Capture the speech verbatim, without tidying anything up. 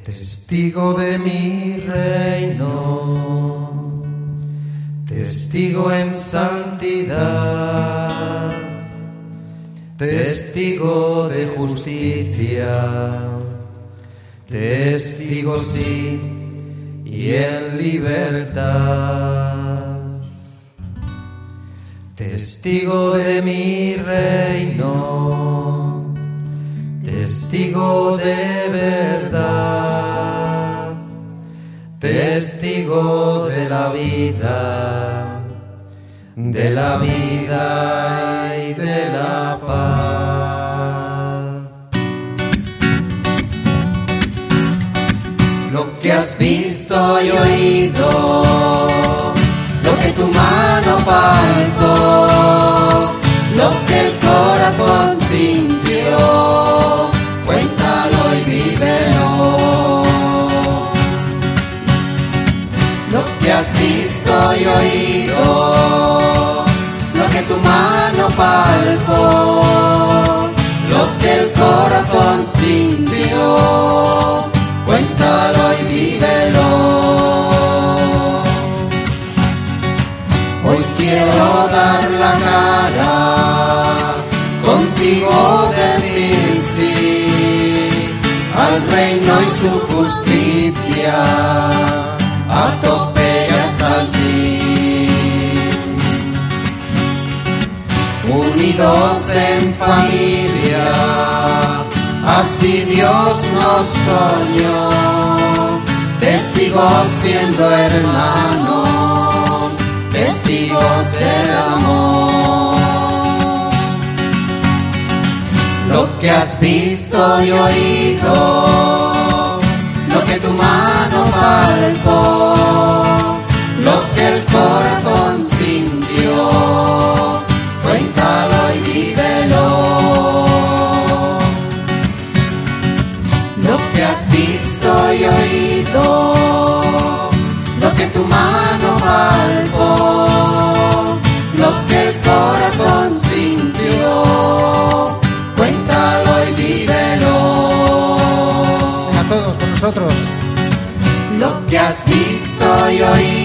Testigo de mi reino, testigo en santidad, testigo de justicia, testigo sí y en libertad. Testigo de mi reino, testigo de verdad, testigo de la vida, de la vida y de la paz. Lo que has visto y oído, lo que tu mano palpó, lo que el corazón sintió, cuéntalo y vívelo. Lo que has visto y oído, lo que tu mano palpó, lo que el corazón sintió, cuéntalo y vívelo. Hoy quiero dar la cara, contigo decir sí al reino y su justicia, a tope y hasta el fin. Unidos en familia, así Dios nos soñó, testigos siendo hermanos, testigos del amor. Lo que has visto y oído, lo que tu mano palpó, lo que el corazón sintió, cuéntalo y vívelo. Lo que has visto y oído, lo que tu mano palpó, lo que el corazón sintió, cuéntalo y vívelo. A todos con nosotros. Lo que has visto y oído,